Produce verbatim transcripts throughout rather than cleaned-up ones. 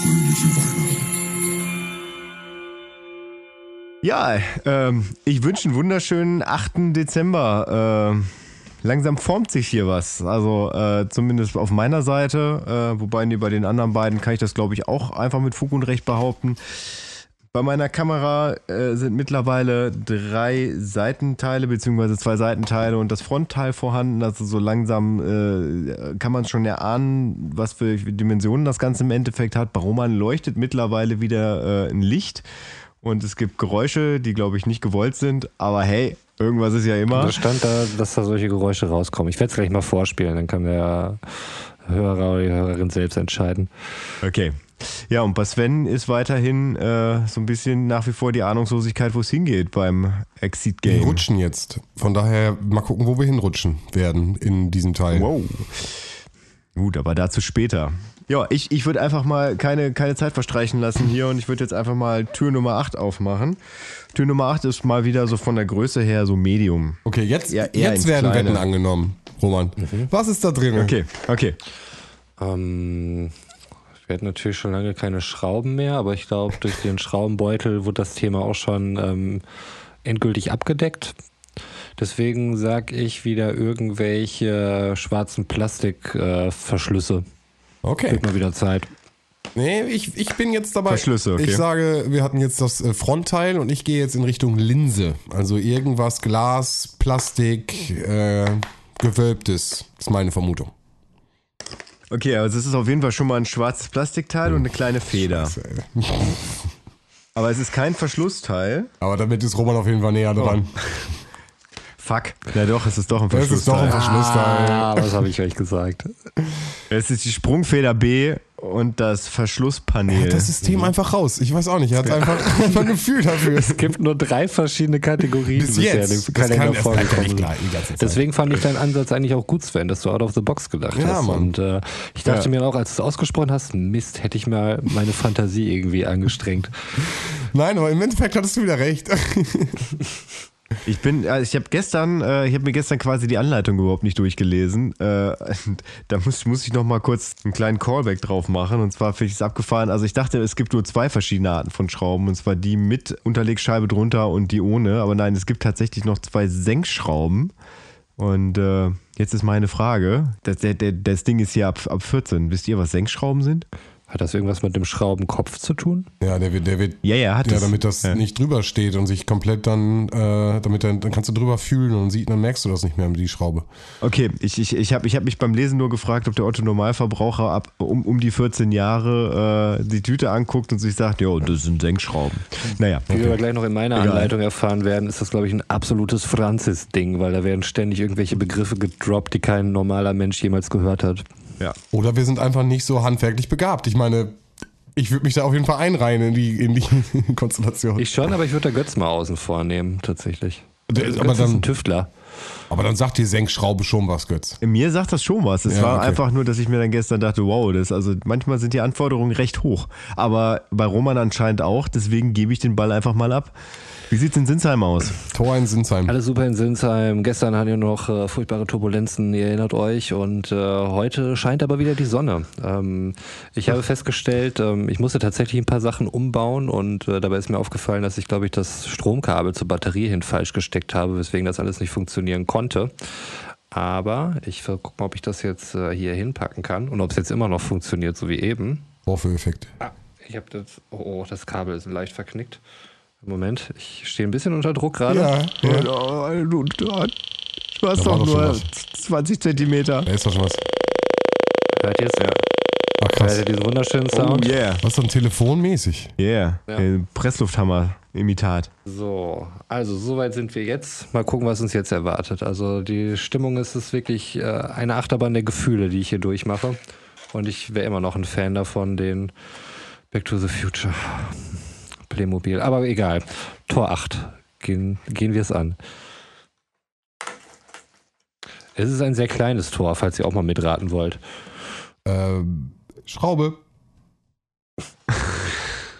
fröhliche Weihnachten. Ja, ähm, ich wünsche einen wunderschönen achten Dezember. Äh, langsam formt sich hier was. Also äh, zumindest auf meiner Seite. Äh, wobei nee, bei den anderen beiden kann ich das, glaube ich, auch einfach mit Fug und Recht behaupten. Bei meiner Kamera äh, sind mittlerweile drei Seitenteile beziehungsweise zwei Seitenteile und das Frontteil vorhanden. Also so langsam äh, kann man schon erahnen, was für Dimensionen das Ganze im Endeffekt hat. Bei Roman leuchtet mittlerweile wieder äh, ein Licht. Und es gibt Geräusche, die, glaube ich, nicht gewollt sind. Aber hey, irgendwas ist ja immer. Da stand da, dass da solche Geräusche rauskommen. Ich werde es gleich mal vorspielen, dann kann der Hörer oder die Hörerin selbst entscheiden. Okay. Ja, und bei Sven ist weiterhin äh, so ein bisschen nach wie vor die Ahnungslosigkeit, wo es hingeht beim Exit-Game. Wir rutschen jetzt. Von daher mal gucken, wo wir hinrutschen werden in diesem Teil. Wow. Gut, aber dazu später. Ja, ich, ich würde einfach mal keine, keine Zeit verstreichen lassen hier und ich würde jetzt einfach mal Tür Nummer acht aufmachen. Tür Nummer acht ist mal wieder so von der Größe her so Medium. Okay, jetzt, Ja, eher jetzt ins werden Kleine. Wetten angenommen, Roman. Mhm. Was ist da drin? Okay, okay. Ähm, wir hatten natürlich schon lange keine Schrauben mehr, aber ich glaube, durch den Schraubenbeutel wurde das Thema auch schon ähm, endgültig abgedeckt. Deswegen sage ich wieder irgendwelche schwarzen Plastikverschlüsse. Äh, Okay. Wird mal wieder Zeit. Nee, ich, ich bin jetzt dabei. Verschlüsse, okay. Ich sage, wir hatten jetzt das äh, Frontteil und ich gehe jetzt in Richtung Linse. Also irgendwas Glas, Plastik, äh, Gewölbtes. Ist meine Vermutung. Okay, also es ist auf jeden Fall schon mal ein schwarzes Plastikteil und eine kleine Feder. Scheiße, ey. Aber es ist kein Verschlussteil. Aber damit ist Roman auf jeden Fall näher dran. Fuck. Ja doch, es ist doch ein Das ist doch Verschlussteil. ein Verschlussteil. Ah, was habe ich euch gesagt? Es ist die Sprungfeder B und das Verschlusspanel. Das System einfach raus. Ich weiß auch nicht. Er hat einfach, einfach ein Gefühl dafür. Es gibt nur drei verschiedene Kategorien Bis bisher, jetzt. die Das keiner kann- das kann vorgekommen nicht sind. klar, die ganze Zeit. Deswegen fand ich deinen Ansatz eigentlich auch gut, Sven, dass du out of the box gedacht Ja, hast. Mann. Und äh, ich dachte Ja. mir auch, als du es ausgesprochen hast, Mist, hätte ich mal meine Fantasie irgendwie angestrengt. Nein, aber im Endeffekt hattest du wieder recht. Ich bin, also ich habe gestern, äh, ich habe mir gestern quasi die Anleitung überhaupt nicht durchgelesen. Äh, und da muss, muss ich noch mal kurz einen kleinen Callback drauf machen. Und zwar finde ich es abgefahren. Also ich dachte, es gibt nur zwei verschiedene Arten von Schrauben. Und zwar die mit Unterlegscheibe drunter und die ohne. Aber nein, es gibt tatsächlich noch zwei Senkschrauben. Und äh, jetzt ist meine Frage. Das, der, der, das Ding ist hier ab, ab vierzehn. Wisst ihr, was Senkschrauben sind? Hat das irgendwas mit dem Schraubenkopf zu tun? Ja, der wird, der wird, Ja, ja, hat ja, es. damit das Ja. nicht drüber steht und sich komplett dann, äh, damit dann, dann kannst du drüber fühlen und sieht, dann merkst du das nicht mehr mit die Schraube. Okay, ich, ich, ich habe ich hab mich beim Lesen nur gefragt, ob der Otto-Normalverbraucher ab um, um die vierzehn Jahre äh, die Tüte anguckt und sich sagt, jo, das sind Senkschrauben. Naja, Wie wir aber gleich noch in meiner Egal. Anleitung erfahren werden, ist das, glaube ich, ein absolutes Franzis-Ding, weil da werden ständig irgendwelche Begriffe gedroppt, die kein normaler Mensch jemals gehört hat. ja. Oder wir sind einfach nicht so handwerklich begabt. Ich meine, ich würde mich da auf jeden Fall einreihen in die, in die Konstellation. Ich schon, aber ich würde da Götz mal außen vor nehmen, tatsächlich. Der- Götz aber ist dann- ein Tüftler. Aber dann sagt die Senkschraube schon was, Götz. Mir sagt das schon was. Es Ja, war okay. einfach nur, dass ich mir dann gestern dachte, wow, das, also manchmal sind die Anforderungen recht hoch. Aber bei Roman anscheinend auch, deswegen gebe ich den Ball einfach mal ab. Wie sieht's in Sinsheim aus? Tor in Sinsheim. Alles super in Sinsheim. Gestern hatten wir noch äh, furchtbare Turbulenzen, ihr erinnert euch. Und äh, heute scheint aber wieder die Sonne. Ähm, ich habe festgestellt, ähm, ich musste tatsächlich ein paar Sachen umbauen und äh, dabei ist mir aufgefallen, dass ich, glaube ich, das Stromkabel zur Batterie hin falsch gesteckt habe, weswegen das alles nicht funktionieren konnte. Aber ich gucke mal, ob ich das jetzt äh, hier hinpacken kann und ob es jetzt immer noch funktioniert, so wie eben. Vorführeffekt. Ah, ich habe das. Oh, oh, das Kabel ist leicht verknickt. Moment, ich stehe ein bisschen unter Druck gerade. Ja, ja. Du, du, du hast Da war doch doch schon nur was. zwanzig Zentimeter. Da ist doch schon was. Hört ihr es? Ja. Ach Hört krass. ihr diesen wunderschönen Oh Sound? yeah, Was so ein Telefonmäßig. yeah. Ja. Äh, Presslufthammer-Imitat. So, also soweit sind wir jetzt. Mal gucken, was uns jetzt erwartet. Also die Stimmung ist es wirklich äh, eine Achterbahn der Gefühle, die ich hier durchmache. Und ich wäre immer noch ein Fan davon, den Back to the Future Playmobil. Aber egal. Tor acht. Gehen, gehen wir es an. Es ist ein sehr kleines Tor, falls ihr auch mal mitraten wollt. Ähm, Schraube.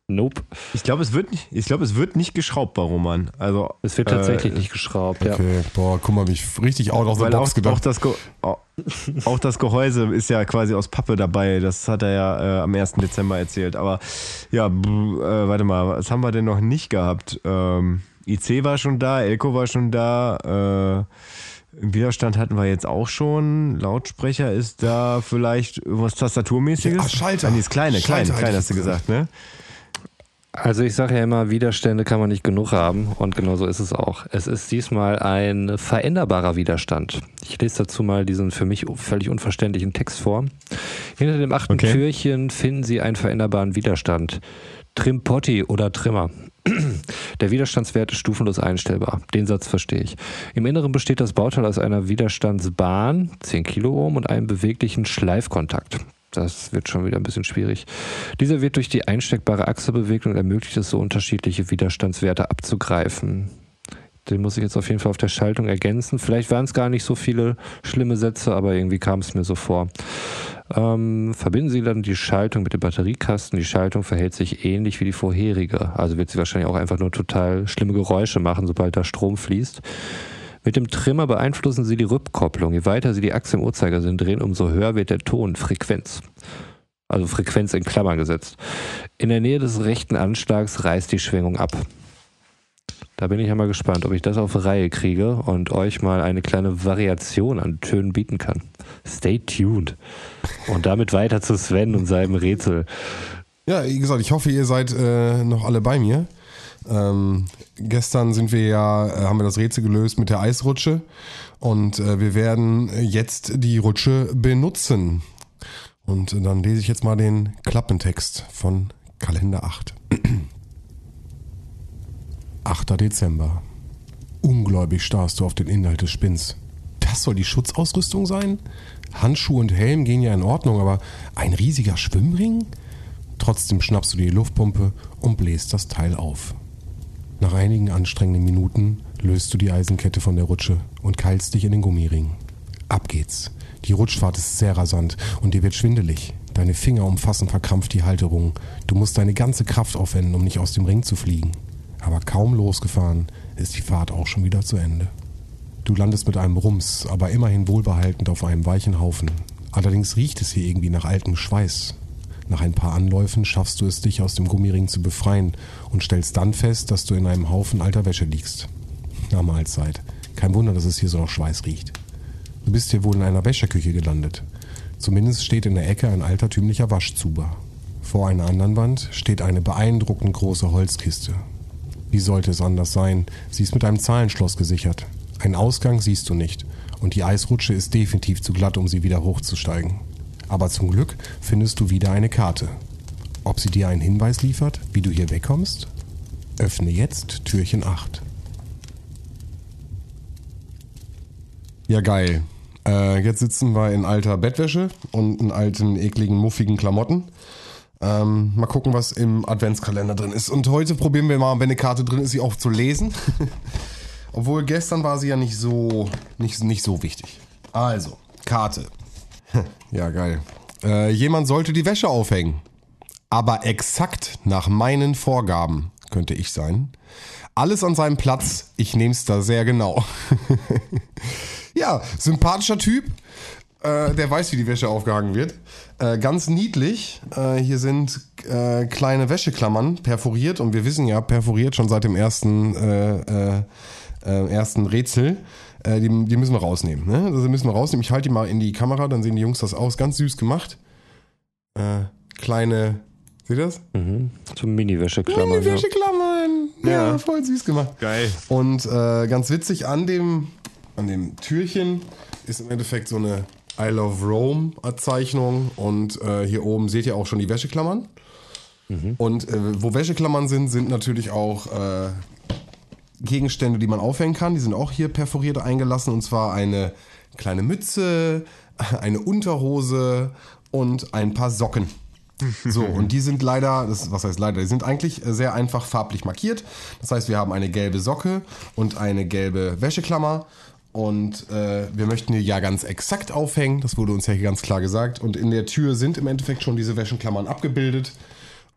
Nope. Ich glaube, es wird nicht, ich glaube, es wird nicht geschraubt bei Roman. Also, Es wird tatsächlich äh, nicht geschraubt, ja. Okay, boah, guck mal, mich richtig out of the Weil box auch, gedacht. auch, das Ge auch, auch das Gehäuse ist ja quasi aus Pappe dabei. Das hat er ja äh, am ersten Dezember erzählt. Aber ja, äh, warte mal, was haben wir denn noch nicht gehabt? Ähm, I C war schon da, Elko war schon da, äh, Widerstand hatten wir jetzt auch schon. Lautsprecher ist da, vielleicht irgendwas Tastaturmäßiges. Ja, Schalter. Ah, nee, ist kleine, kleine, Schalter kleine hast du gesagt, ne? Also ich sage ja immer, Widerstände kann man nicht genug haben und genau so ist es auch. Es ist diesmal ein veränderbarer Widerstand. Ich lese dazu mal diesen für mich völlig unverständlichen Text vor. Hinter dem achten Okay. Türchen finden Sie einen veränderbaren Widerstand. Trimpotti oder Trimmer. Der Widerstandswert ist stufenlos einstellbar. Den Satz verstehe ich. Im Inneren besteht das Bauteil aus einer Widerstandsbahn, zehn Kiloohm, und einem beweglichen Schleifkontakt. Das wird schon wieder ein bisschen schwierig. Dieser wird durch die einsteckbare Achse bewegt und ermöglicht es so, unterschiedliche Widerstandswerte abzugreifen. Den muss ich jetzt auf jeden Fall auf der Schaltung ergänzen. Vielleicht waren es gar nicht so viele schlimme Sätze, aber irgendwie kam es mir so vor. Ähm, verbinden Sie dann die Schaltung mit dem Batteriekasten. Die Schaltung verhält sich ähnlich wie die vorherige. Also wird sie wahrscheinlich auch einfach nur total schlimme Geräusche machen, sobald da Strom fließt. Mit dem Trimmer beeinflussen Sie die Rückkopplung. Je weiter Sie die Achse im Uhrzeigersinn drehen, umso höher wird der Ton, Frequenz. Also Frequenz in Klammern gesetzt. In der Nähe des rechten Anschlags reißt die Schwingung ab. Da bin ich ja mal gespannt, ob ich das auf Reihe kriege und euch mal eine kleine Variation an Tönen bieten kann. Stay tuned. Und damit weiter zu Sven und seinem Rätsel. Ja, wie gesagt, ich hoffe, ihr seid äh, noch alle bei mir. Ähm, gestern sind wir ja, äh, haben wir das Rätsel gelöst mit der Eisrutsche und äh, wir werden jetzt die Rutsche benutzen. Und äh, dann lese ich jetzt mal den Klappentext von Kalender acht. achter Dezember. Ungläubig starrst du auf den Inhalt des Spinns. Das soll die Schutzausrüstung sein? Handschuhe und Helm gehen ja in Ordnung, aber ein riesiger Schwimmring? Trotzdem schnappst du dir die Luftpumpe und bläst das Teil auf. Nach einigen anstrengenden Minuten löst du die Eisenkette von der Rutsche und keilst dich in den Gummiring. Ab geht's. Die Rutschfahrt ist sehr rasant und dir wird schwindelig. Deine Finger umfassen verkrampft die Halterung. Du musst deine ganze Kraft aufwenden, um nicht aus dem Ring zu fliegen. Aber kaum losgefahren, ist die Fahrt auch schon wieder zu Ende. Du landest mit einem Rums, aber immerhin wohlbehaltend auf einem weichen Haufen. Allerdings riecht es hier irgendwie nach altem Schweiß. Nach ein paar Anläufen schaffst du es, dich aus dem Gummiring zu befreien und stellst dann fest, dass du in einem Haufen alter Wäsche liegst. Na Mahlzeit. Kein Wunder, dass es hier so nach Schweiß riecht. Du bist hier wohl in einer Wäscherküche gelandet. Zumindest steht in der Ecke ein altertümlicher Waschzuber. Vor einer anderen Wand steht eine beeindruckend große Holzkiste. Wie sollte es anders sein? Sie ist mit einem Zahlenschloss gesichert. Einen Ausgang siehst du nicht und die Eisrutsche ist definitiv zu glatt, um sie wieder hochzusteigen. Aber zum Glück findest du wieder eine Karte. Ob sie dir einen Hinweis liefert, wie du hier wegkommst? Öffne jetzt Türchen acht. Ja, geil. Äh, jetzt sitzen wir in alter Bettwäsche und in alten, ekligen, muffigen Klamotten. Ähm, mal gucken, was im Adventskalender drin ist. Und heute probieren wir mal, wenn eine Karte drin ist, sie auch zu lesen. Obwohl gestern war sie ja nicht so, nicht, nicht so wichtig. Also, Karte. Ja, geil. Äh, jemand sollte die Wäsche aufhängen. Aber exakt nach meinen Vorgaben, könnte ich sein. Alles an seinem Platz, ich nehme es da sehr genau. Ja, sympathischer Typ. Äh, der weiß, wie die Wäsche aufgehangen wird. Äh, ganz niedlich. Äh, hier sind äh, kleine Wäscheklammern perforiert. Und wir wissen ja, perforiert schon seit dem ersten, äh, äh, äh, ersten Rätsel. Äh, die, die müssen wir rausnehmen. Ne? Also müssen wir rausnehmen. Ich halte die mal in die Kamera, dann sehen die Jungs das aus. Ganz süß gemacht. Äh, kleine, seht ihr das? Mhm. So Mini-Wäscheklammern. Mini-Wäscheklammern. Ja. Ja. ja, voll süß gemacht. Geil. Und äh, ganz witzig, an dem, an dem Türchen ist im Endeffekt so eine I Love Rome Zeichnung. Und äh, hier oben seht ihr auch schon die Wäscheklammern. Mhm. Und äh, wo Wäscheklammern sind, sind natürlich auch äh, Gegenstände, die man aufhängen kann. Die sind auch hier perforiert eingelassen. Und zwar eine kleine Mütze, eine Unterhose und ein paar Socken. So, und die sind leider, das, was heißt leider, die sind eigentlich sehr einfach farblich markiert. Das heißt, wir haben eine gelbe Socke und eine gelbe Wäscheklammer. Und äh, wir möchten die ja ganz exakt aufhängen. Das wurde uns ja hier ganz klar gesagt. Und in der Tür sind im Endeffekt schon diese Wäscheklammern abgebildet.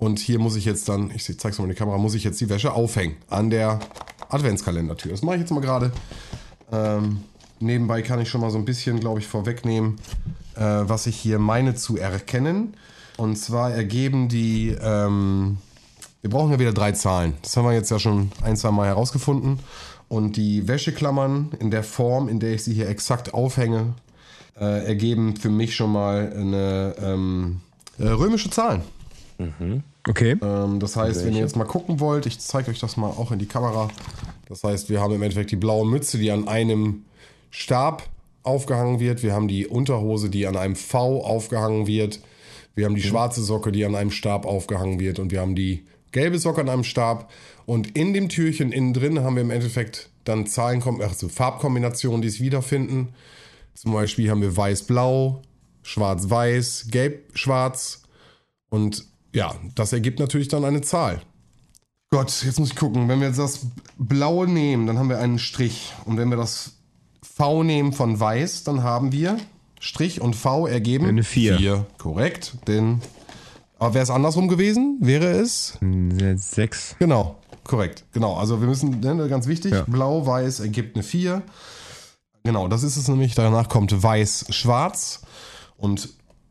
Und hier muss ich jetzt dann, ich zeig's mal in die Kamera, muss ich jetzt die Wäsche aufhängen an der Adventskalendertür. Das mache ich jetzt mal gerade. Ähm, nebenbei kann ich schon mal so ein bisschen, glaube ich, vorwegnehmen, äh, was ich hier meine zu erkennen. Und zwar ergeben die, ähm, wir brauchen ja wieder drei Zahlen. Das haben wir jetzt ja schon ein, zwei Mal herausgefunden. Und die Wäscheklammern in der Form, in der ich sie hier exakt aufhänge, äh, ergeben für mich schon mal eine ähm, äh, römische Zahlen. Mhm. Okay. Ähm, das heißt, Welche? wenn ihr jetzt mal gucken wollt, ich zeige euch das mal auch in die Kamera. Das heißt, wir haben im Endeffekt die blaue Mütze, die an einem Stab aufgehangen wird. Wir haben die Unterhose, die an einem V aufgehangen wird. Wir haben die schwarze Socke, die an einem Stab aufgehangen wird. Und wir haben die gelbe Socke an einem Stab. Und in dem Türchen innen drin haben wir im Endeffekt dann Zahlen, also Farbkombinationen, die es wiederfinden. Zum Beispiel haben wir weiß-blau, schwarz-weiß, gelb-schwarz. Und ja, das ergibt natürlich dann eine Zahl. Gott, jetzt muss ich gucken. Wenn wir jetzt das Blaue nehmen, dann haben wir einen Strich. Und wenn wir das V nehmen von Weiß, dann haben wir Strich und V ergeben Eine vier. vier. Korrekt, denn aber wäre es andersrum gewesen, wäre es Sechs. genau, korrekt, genau. Also wir müssen, ne, ganz wichtig, Ja. Blau-Weiß ergibt eine vier. Genau, das ist es nämlich. Danach kommt Weiß-Schwarz und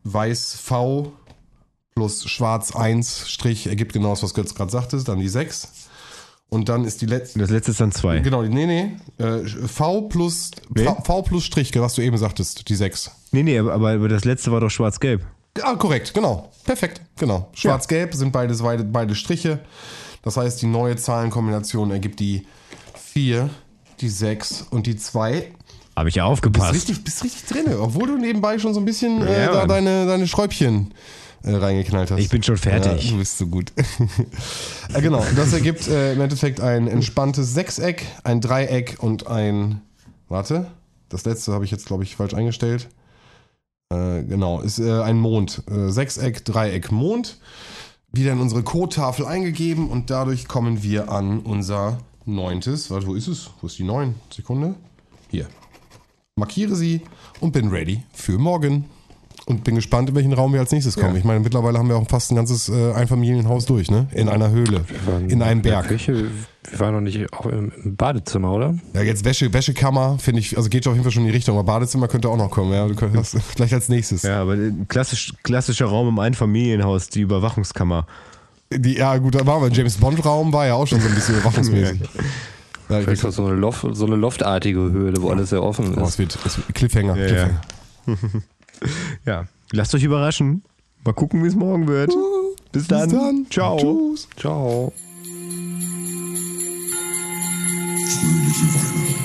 Weiß-V plus Schwarz eins Strich ergibt genau das, was Götz gerade sagte, dann die sechs. Und dann ist die letzte. Das letzte ist dann zwei. Genau, nee, nee. Äh, V plus Wen? V, V plus Strich, was du eben sagtest, die sechs. Nee, nee, aber, aber das letzte war doch schwarz-gelb. Ah, korrekt, genau. Perfekt, genau. Schwarz-Gelb sind beides, beide, beide Striche. Das heißt, die neue Zahlenkombination ergibt die vier, die sechs und die zwei. Habe ich ja Bist aufgepasst. richtig, bist richtig drin, obwohl du nebenbei schon so ein bisschen äh, Ja, da Mann. deine, deine Schräubchen äh, reingeknallt hast. Ich bin schon fertig. Ja, du bist so gut. äh, genau, das ergibt äh, im Endeffekt ein entspanntes Sechseck, ein Dreieck und ein... Warte, das letzte habe ich jetzt, glaube ich, falsch eingestellt. Äh, genau, ist äh, ein Mond. Äh, Sechseck, Dreieck, Mond. Wieder in unsere Codetafel eingegeben und dadurch kommen wir an unser neuntes. Warte, wo ist es? Wo ist die neun? Sekunde. Hier. Markiere sie und bin ready für morgen. Und bin gespannt, in welchen Raum wir als nächstes kommen. Ja. Ich meine, mittlerweile haben wir auch fast ein ganzes äh, Einfamilienhaus durch, ne? In einer Höhle. waren In einem in der Berg. Küche, wir waren noch nicht auch im im Badezimmer, oder? Ja, jetzt Wäsche, Wäschekammer, finde ich, also geht auf jeden Fall schon in die Richtung. Aber Badezimmer könnte auch noch kommen, ja. Du könntest gleich als nächstes. Ja, aber ein klassisch, klassischer Raum im Einfamilienhaus, die Überwachungskammer. Die, ja, gut, da waren wir. James Bond-Raum war ja auch schon so ein bisschen überwachungsmäßig. Ja, ich Vielleicht auch so eine, Loft, so eine loftartige Höhle, wo alles sehr offen oh, ist. es wird, es wird Cliffhanger. Ja, Cliffhanger. Ja, lasst euch überraschen. Mal gucken, wie es morgen wird. Bis dann. Bis dann. Ciao. Tschüss. Ciao. Fröhliche Weihnachten.